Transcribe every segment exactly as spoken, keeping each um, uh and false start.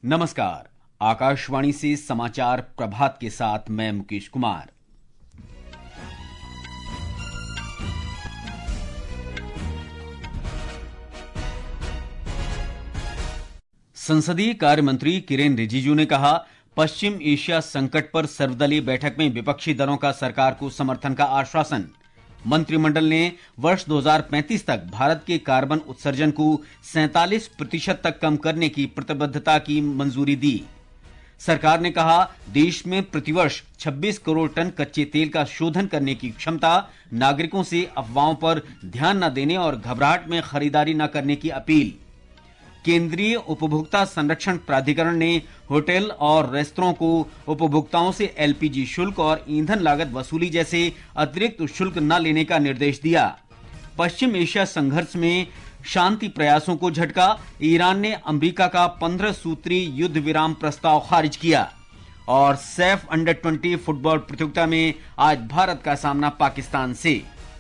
नमस्कार। आकाशवाणी से समाचार प्रभात के साथ मैं मुकेश कुमार। संसदीय कार्य मंत्री किरेन रिजिजू ने कहा, पश्चिम एशिया संकट पर सर्वदलीय बैठक में विपक्षी दलों का सरकार को समर्थन का आश्वासन। मंत्रिमंडल ने वर्ष दो हज़ार पैंतीस तक भारत के कार्बन उत्सर्जन को सैंतालीस प्रतिशत तक कम करने की प्रतिबद्धता की मंजूरी दी। सरकार ने कहा, देश में प्रतिवर्ष छब्बीस करोड़ टन कच्चे तेल का शोधन करने की क्षमता। नागरिकों से अफवाहों पर ध्यान न देने और घबराहट में खरीदारी न करने की अपील। केंद्रीय उपभोक्ता संरक्षण प्राधिकरण ने होटल और रेस्तरां को उपभोक्ताओं से एलपीजी शुल्क और ईंधन लागत वसूली जैसे अतिरिक्त शुल्क न लेने का निर्देश दिया। पश्चिम एशिया संघर्ष में शांति प्रयासों को झटका। ईरान ने अमेरिका का पंद्रह सूत्रीय युद्ध विराम प्रस्ताव खारिज किया। और सैफ अंडर ट्वेंटी फुटबॉल प्रतियोगिता में आज भारत का सामना पाकिस्तान से।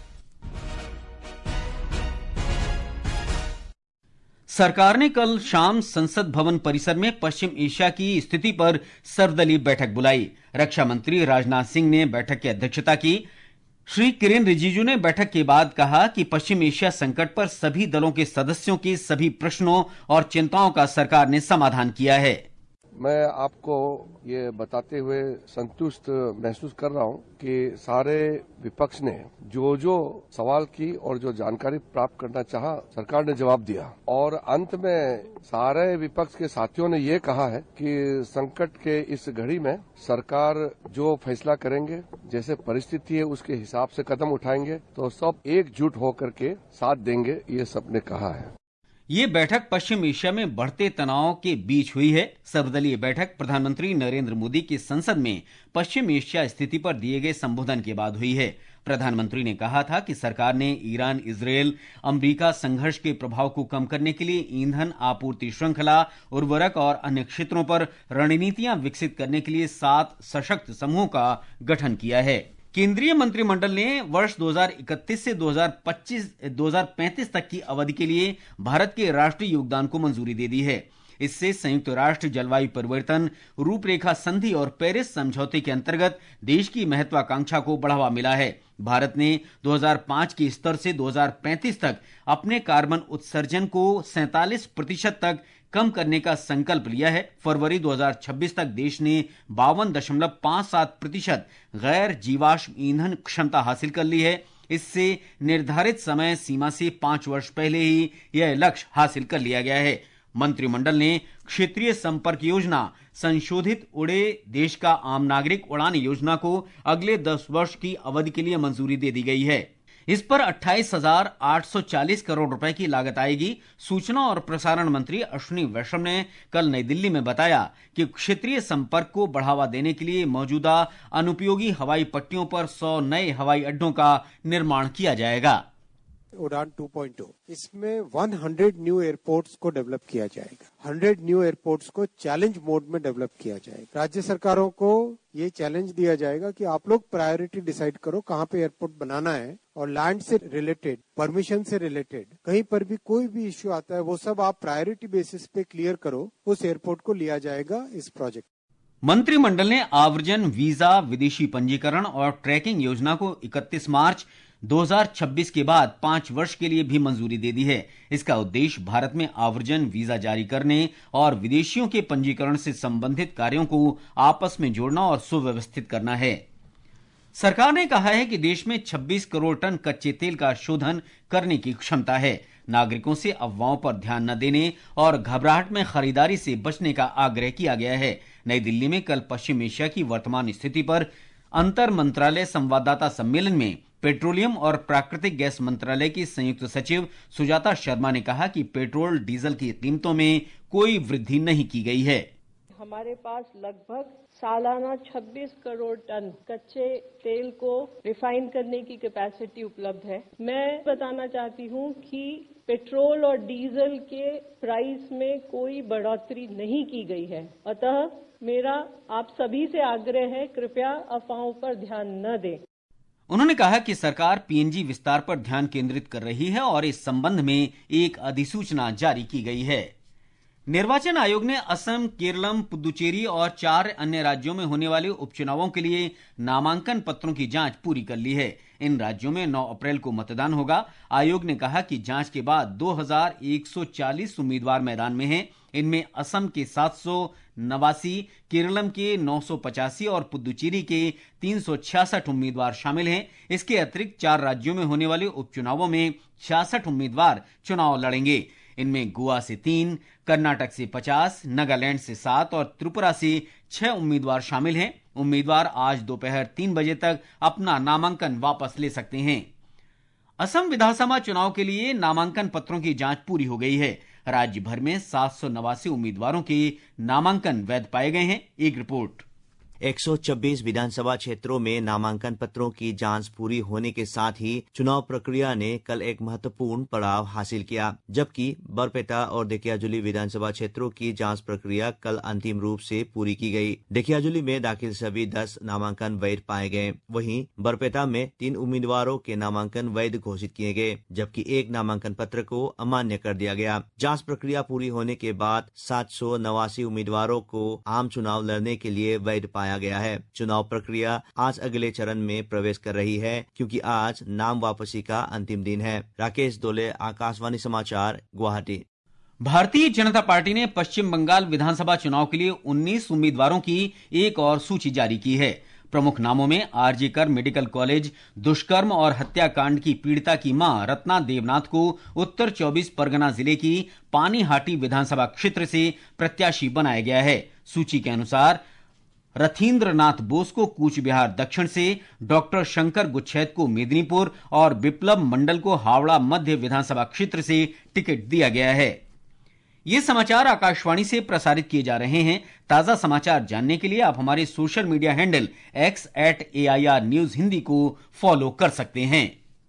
सरकार ने कल शाम संसद भवन परिसर में पश्चिम एशिया की स्थिति पर सर्वदलीय बैठक बुलाई। रक्षा मंत्री राजनाथ सिंह ने बैठक की अध्यक्षता की। श्री किरेन रिजिजू ने बैठक के बाद कहा कि पश्चिम एशिया संकट पर सभी दलों के सदस्यों के सभी प्रश्नों और चिंताओं का सरकार ने समाधान किया है। मैं आपको ये बताते हुए संतुष्ट महसूस कर रहा हूँ कि सारे विपक्ष ने जो जो सवाल की और जो जानकारी प्राप्त करना चाहा, सरकार ने जवाब दिया। और अंत में सारे विपक्ष के साथियों ने ये कहा है कि संकट के इस घड़ी में सरकार जो फैसला करेंगे, जैसे परिस्थिति है उसके हिसाब से कदम उठाएंगे, तो सब एकजुट होकर के साथ देंगे, ये सबने कहा है। ये बैठक पश्चिम एशिया में बढ़ते तनाव के बीच हुई है। सर्वदलीय बैठक प्रधानमंत्री नरेंद्र मोदी की संसद में पश्चिम एशिया स्थिति पर दिए गए संबोधन के बाद हुई है। प्रधानमंत्री ने कहा था कि सरकार ने ईरान, इजरायल, अमेरिका संघर्ष के प्रभाव को कम करने के लिए ईंधन आपूर्ति श्रृंखला, उर्वरक और अन्य क्षेत्रों पर रणनीतियां विकसित करने के लिए सात सशक्त समूहों का गठन किया है। केंद्रीय मंत्रिमंडल ने वर्ष दो हज़ार इकतीस से दो हज़ार पच्चीस दो हज़ार पैंतीस तक की अवधि के लिए भारत के राष्ट्रीय योगदान को मंजूरी दे दी है। इससे संयुक्त राष्ट्र जलवायु परिवर्तन रूपरेखा संधि और पेरिस समझौते के अंतर्गत देश की महत्वाकांक्षा को बढ़ावा मिला है। भारत ने दो हज़ार पाँच के स्तर से दो हज़ार पैंतीस तक अपने कार्बन उत्सर्जन को सैंतालीस प्रतिशत तक कम करने का संकल्प लिया है। फरवरी दो हज़ार छब्बीस तक देश ने बावन दशमलव पांच सात प्रतिशत गैर जीवाश्म ईंधन क्षमता हासिल कर ली है। इससे निर्धारित समय सीमा से पांच वर्ष पहले ही यह लक्ष्य हासिल कर लिया गया है। मंत्रिमंडल ने क्षेत्रीय संपर्क योजना, संशोधित उड़े देश का आम नागरिक उड़ान योजना को अगले दस वर्ष की अवधि के लिए मंजूरी दे दी गई है। इस पर अट्ठाईस हजार आठ सौ चालीस करोड़ रुपए की लागत आएगी। सूचना और प्रसारण मंत्री अश्विनी वैष्णव ने कल नई दिल्ली में बताया कि क्षेत्रीय संपर्क को बढ़ावा देने के लिए मौजूदा अनुपयोगी हवाई पट्टियों पर सौ नए हवाई अड्डों का निर्माण किया जाएगा। उड़ान टू पॉइंट ओ, इसमें सौ न्यू एयरपोर्ट्स को डेवलप किया जाएगा। सौ न्यू एयरपोर्ट्स को चैलेंज मोड में डेवलप किया जाएगा। राज्य सरकारों को ये चैलेंज दिया जाएगा कि आप लोग प्रायोरिटी डिसाइड करो कहाँ पे एयरपोर्ट बनाना है, और लैंड से रिलेटेड, परमिशन से रिलेटेड कहीं पर भी कोई भी इश्यू आता है वो सब आप प्रायोरिटी बेसिस पे क्लियर करो, उस एयरपोर्ट को लिया जाएगा इस प्रोजेक्ट। मंत्रिमंडल ने आव्रजन, वीजा, विदेशी पंजीकरण और ट्रैकिंग योजना को इकतीस मार्च दो हज़ार छब्बीस के बाद पांच वर्ष के लिए भी मंजूरी दे दी है। इसका उद्देश्य भारत में आव्रजन वीजा जारी करने और विदेशियों के पंजीकरण से संबंधित कार्यों को आपस में जोड़ना और सुव्यवस्थित करना है। सरकार ने कहा है कि देश में छब्बीस करोड़ टन कच्चे तेल का शोधन करने की क्षमता है। नागरिकों से अफवाहों पर ध्यान न देने और घबराहट में खरीदारी से बचने का आग्रह किया गया है। नई दिल्ली में कल पश्चिम एशिया की वर्तमान स्थिति पर अंतर मंत्रालय संवाददाता सम्मेलन में पेट्रोलियम और प्राकृतिक गैस मंत्रालय की संयुक्त सचिव सुजाता शर्मा ने कहा कि पेट्रोल डीजल की कीमतों में कोई वृद्धि नहीं की गई है। हमारे पास लगभग सालाना छब्बीस करोड़ टन कच्चे तेल को रिफाइन करने की कैपेसिटी उपलब्ध है। मैं बताना चाहती हूं कि पेट्रोल और डीजल के प्राइस में कोई बढ़ोतरी नहीं की गई है। अतः मेरा आप सभी से आग्रह है, कृपया अफवाहों पर ध्यान न दें। उन्होंने कहा कि सरकार पीएनजी विस्तार पर ध्यान केंद्रित कर रही है और इस संबंध में एक अधिसूचना जारी की गई है। निर्वाचन आयोग ने असम, केरलम, पुदुचेरी और चार अन्य राज्यों में होने वाले उपचुनावों के लिए नामांकन पत्रों की जांच पूरी कर ली है। इन राज्यों में नौ अप्रैल को मतदान होगा। आयोग ने कहा कि जांच के बाद दो हज़ार एक सौ चालीस उम्मीदवार मैदान में हैं। इनमें असम के सात सौ नवासी, केरलम के नौ सौ पचासी और पुदुचेरी के तीन सौ छियासठ उम्मीदवार शामिल हैं। इसके अतिरिक्त चार राज्यों में होने वाले उपचुनावों में छियासठ उम्मीदवार चुनाव लड़ेंगे। इनमें गोवा से तीन, कर्नाटक से पचास, नागालैंड से सात और त्रिपुरा से छह उम्मीदवार शामिल हैं। उम्मीदवार आज दोपहर तीन बजे तक अपना नामांकन वापस ले सकते हैं। असम विधानसभा चुनाव के लिए नामांकन पत्रों की जांच पूरी हो गई है। राज्य भर में सात सौ नवासी उम्मीदवारों के नामांकन वैध पाए गए हैं। एक रिपोर्ट। एक सौ छब्बीस विधानसभा क्षेत्रों में नामांकन पत्रों की जांच पूरी होने के साथ ही चुनाव प्रक्रिया ने कल एक महत्वपूर्ण पड़ाव हासिल किया, जबकि बरपेटा और धेकियाजुली विधानसभा क्षेत्रों की जांच प्रक्रिया कल अंतिम रूप से पूरी की गई। धेकियाजुली में दाखिल सभी दस नामांकन वैध पाए गए। वहीं बरपेटा में तीन उम्मीदवारों के नामांकन वैध घोषित किए गए, जबकि एक नामांकन पत्र को अमान्य कर दिया गया। जाँच प्रक्रिया पूरी होने के बाद सात सौ नवासी उम्मीदवारों को आम चुनाव लड़ने के लिए वैध पाया गया है। चुनाव प्रक्रिया आज अगले चरण में प्रवेश कर रही है, क्योंकि आज नाम वापसी का अंतिम दिन है। राकेश दोले, आकाशवाणी समाचार, गुवाहाटी। भारतीय जनता पार्टी ने पश्चिम बंगाल विधानसभा चुनाव के लिए उन्नीस उम्मीदवारों की एक और सूची जारी की है। प्रमुख नामों में आरजी कर मेडिकल कॉलेज दुष्कर्म और हत्याकांड की पीड़िता की मां रत्ना देवनाथ को उत्तर चौबीस परगना जिले की पानीहाटी विधानसभा क्षेत्र से प्रत्याशी बनाया गया है। सूची के अनुसार रथीन्द्र नाथ बोस को कूच बिहार दक्षिण से, डॉक्टर शंकर गुच्छैत को मेदिनीपुर और बिप्लब मंडल को हावड़ा मध्य विधानसभा क्षेत्र से टिकट दिया गया है। ये समाचार आकाशवाणी से प्रसारित किए जा रहे हैं। ताजा समाचार जानने के लिए आप हमारे social media handle X at A I R news Hindi को फॉलो कर सकते हैं।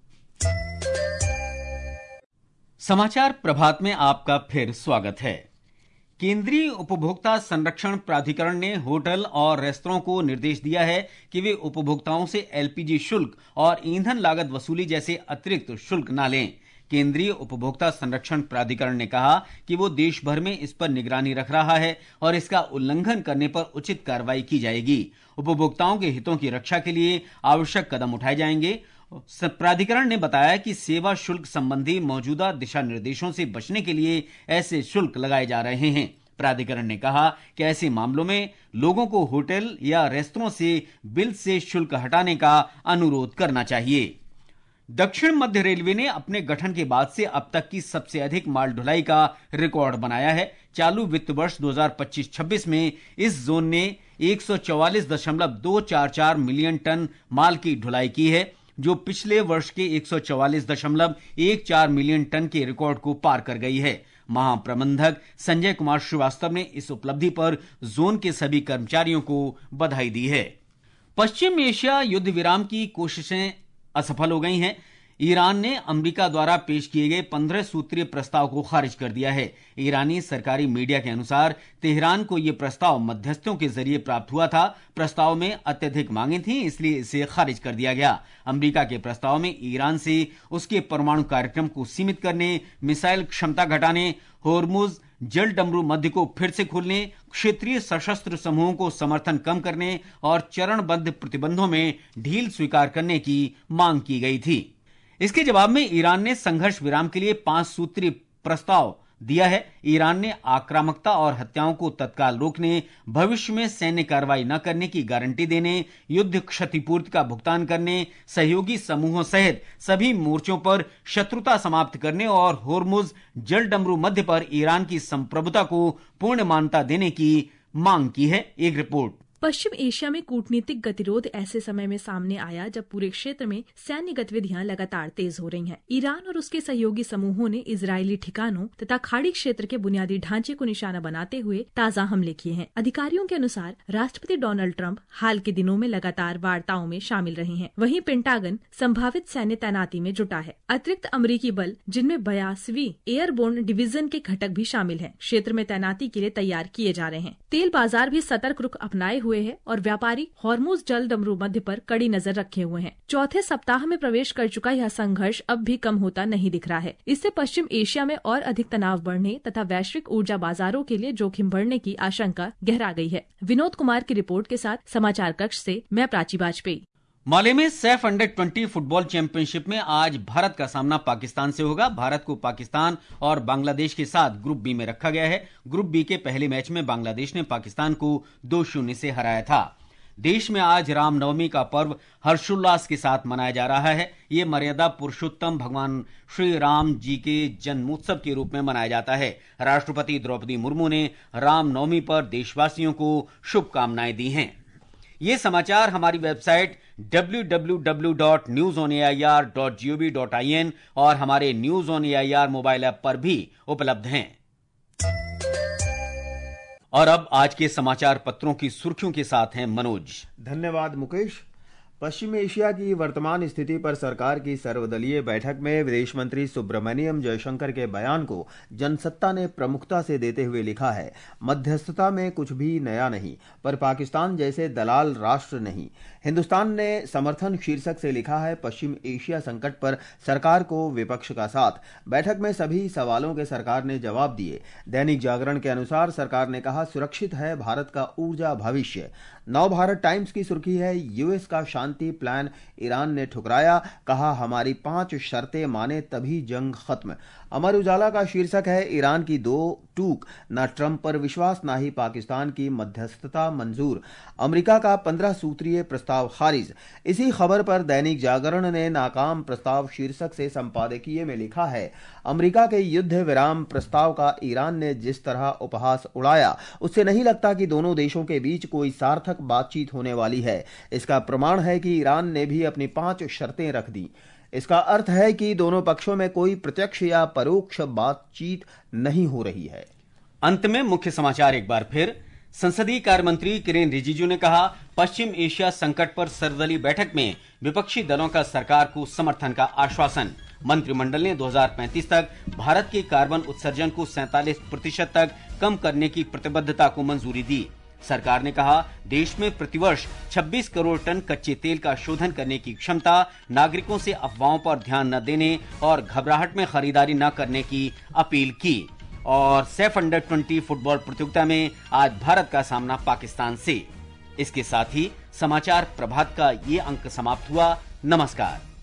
समाचार प्रभात में आपका फिर स्वागत है। केंद्रीय उपभोक्ता संरक्षण प्राधिकरण ने होटल और रेस्तरां को निर्देश दिया है कि वे उपभोक्ताओं से एलपीजी शुल्क और ईंधन लागत वसूली जैसे अतिरिक्त शुल्क न लें। केंद्रीय उपभोक्ता संरक्षण प्राधिकरण ने कहा कि वो देश भर में इस पर निगरानी रख रहा है और इसका उल्लंघन करने पर उचित कार्रवाई की जाएगी। उपभोक्ताओं के हितों की रक्षा के लिए आवश्यक कदम उठाए जाएंगे। प्राधिकरण ने बताया कि सेवा शुल्क संबंधी मौजूदा दिशा निर्देशों से बचने के लिए ऐसे शुल्क लगाए जा रहे हैं। प्राधिकरण ने कहा कि ऐसे मामलों में लोगों को होटल या रेस्तरां से बिल से शुल्क हटाने का अनुरोध करना चाहिए। दक्षिण मध्य रेलवे ने अपने गठन के बाद से अब तक की सबसे अधिक माल ढुलाई का रिकॉर्ड बनाया है। चालू वित्त वर्ष दो हज़ार पच्चीस छब्बीस में इस जोन ने एक सौ चौवालीस दशमलव दो चार चार मिलियन टन माल की ढुलाई की है, जो पिछले वर्ष के एक सौ चौवालीस दशमलव एक चार मिलियन टन के रिकॉर्ड को पार कर गई है। महाप्रबंधक संजय कुमार श्रीवास्तव ने इस उपलब्धि पर जोन के सभी कर्मचारियों को बधाई दी है। पश्चिम एशिया युद्ध विराम की कोशिशें असफल हो गई हैं। ईरान ने अमेरिका द्वारा पेश किए गए पंद्रह सूत्रीय प्रस्ताव को खारिज कर दिया है। ईरानी सरकारी मीडिया के अनुसार तेहरान को यह प्रस्ताव मध्यस्थों के जरिए प्राप्त हुआ था। प्रस्ताव में अत्यधिक मांगे थी, इसलिए इसे खारिज कर दिया गया। अमेरिका के प्रस्ताव में ईरान से उसके परमाणु कार्यक्रम को सीमित करने, मिसाइल क्षमता घटाने, होर्मुज जल डमरू मध्य को फिर से खोलने, क्षेत्रीय सशस्त्र समूहों को समर्थन कम करने और चरणबद्ध प्रतिबंधों में ढील स्वीकार करने की मांग की गई थी। इसके जवाब में ईरान ने संघर्ष विराम के लिए पांच सूत्रीय प्रस्ताव दिया है। ईरान ने आक्रामकता और हत्याओं को तत्काल रोकने, भविष्य में सैन्य कार्रवाई न करने की गारंटी देने, युद्ध क्षतिपूर्ति का भुगतान करने, सहयोगी समूहों सहित सभी मोर्चों पर शत्रुता समाप्त करने और होर्मुज जल डमरू मध्य पर ईरान की संप्रभुता को पूर्ण मान्यता देने की मांग की है। एक रिपोर्ट। पश्चिम एशिया में कूटनीतिक गतिरोध ऐसे समय में सामने आया जब पूरे क्षेत्र में सैन्य गतिविधियां लगातार तेज हो रही हैं। ईरान और उसके सहयोगी समूहों ने इजरायली ठिकानों तथा खाड़ी क्षेत्र के बुनियादी ढांचे को निशाना बनाते हुए ताजा हमले किए हैं। अधिकारियों के अनुसार राष्ट्रपति डोनाल्ड ट्रंप हाल के दिनों में लगातार वार्ताओं में शामिल रहे हैं। वहीं पेंटागन संभावित सैन्य तैनाती में जुटा है। अतिरिक्त अमेरिकी बल, जिनमें बयासवीं एयरबोर्न डिवीजन के घटक भी शामिल हैं, क्षेत्र में तैनाती के लिए तैयार किए जा रहे हैं। तेल बाजार भी सतर्क रुख अपनाए हुए हुए हैं और व्यापारी हॉर्मुज जल डमरू मध्य पर कड़ी नजर रखे हुए हैं। चौथे सप्ताह में प्रवेश कर चुका यह संघर्ष अब भी कम होता नहीं दिख रहा है। इससे पश्चिम एशिया में और अधिक तनाव बढ़ने तथा वैश्विक ऊर्जा बाजारों के लिए जोखिम बढ़ने की आशंका गहरा गई है। विनोद कुमार की रिपोर्ट के साथ समाचार कक्ष से मैं प्राची वाजपेयी। माले में SAFF under twenty football championship में आज भारत का सामना पाकिस्तान से होगा। भारत को पाकिस्तान और बांग्लादेश के साथ ग्रुप बी में रखा गया है। ग्रुप बी के पहले मैच में बांग्लादेश ने पाकिस्तान को दो शून्य से हराया था। देश में आज रामनवमी का पर्व हर्षोल्लास के साथ मनाया जा रहा है। ये मर्यादा पुरुषोत्तम भगवान श्री राम जी के जन्मोत्सव के रूप में मनाया जाता है। राष्ट्रपति द्रौपदी मुर्मू ने रामनवमी पर देशवासियों को शुभकामनाएं दी हैं। ये समाचार हमारी website W W W dot news on A I R dot G O V dot I N और हमारे news on A I R mobile app पर भी उपलब्ध हैं। और अब आज के समाचार पत्रों की सुर्खियों के साथ हैं मनोज। धन्यवाद मुकेश। पश्चिम एशिया की वर्तमान स्थिति पर सरकार की सर्वदलीय बैठक में विदेश मंत्री सुब्रमण्यम जयशंकर के बयान को जनसत्ता ने प्रमुखता से देते हुए लिखा है, मध्यस्थता में कुछ भी नया नहीं, पर पाकिस्तान जैसे दलाल राष्ट्र नहीं। हिंदुस्तान ने समर्थन शीर्षक से लिखा है, पश्चिम एशिया संकट पर सरकार को विपक्ष का साथ। बैठक में सभी सवालों के सरकार ने जवाब दिए। दैनिक जागरण के अनुसार सरकार ने कहा, सुरक्षित है भारत का ऊर्जा भविष्य। नव भारत टाइम्स की सुर्खी है, यूएस का शांति प्लान ईरान ने ठुकराया, कहा हमारी पांच शर्तें माने तभी जंग खत्म। अमर उजाला का शीर्षक है, ईरान की दो टूक, न ट्रंप पर विश्वास न ही पाकिस्तान की मध्यस्थता मंजूर। अमेरिका का पंद्रह सूत्रीय प्रस्ताव खारिज। इसी खबर पर दैनिक जागरण ने नाकाम प्रस्ताव शीर्षक से संपादकीय में लिखा है, अमेरिका के युद्ध विराम प्रस्ताव का ईरान ने जिस तरह उपहास उड़ाया, उससे नहीं लगता कि दोनों देशों के बीच कोई सार्थक बातचीत होने वाली है। इसका प्रमाण है कि ईरान ने भी अपनी पांच शर्तें रख दी। इसका अर्थ है कि दोनों पक्षों में कोई प्रत्यक्ष या परोक्ष बातचीत नहीं हो रही है। अंत में मुख्य समाचार एक बार फिर। संसदीय कार्य मंत्री किरेन रिजिजू ने कहा, पश्चिम एशिया संकट पर सर्वदलीय बैठक में विपक्षी दलों का सरकार को समर्थन का आश्वासन। मंत्रिमंडल ने दो हज़ार पैंतीस तक भारत के कार्बन उत्सर्जन को सैंतालीस प्रतिशत तक कम करने की प्रतिबद्धता को मंजूरी दी। सरकार ने कहा, देश में प्रतिवर्ष छब्बीस करोड़ टन कच्चे तेल का शोधन करने की क्षमता। नागरिकों से अफवाहों पर ध्यान न देने और घबराहट में खरीदारी न करने की अपील की। और सैफ अंडर ट्वेंटी फुटबॉल प्रतियोगिता में आज भारत का सामना पाकिस्तान से। इसके साथ ही समाचार प्रभात का ये अंक समाप्त हुआ। नमस्कार।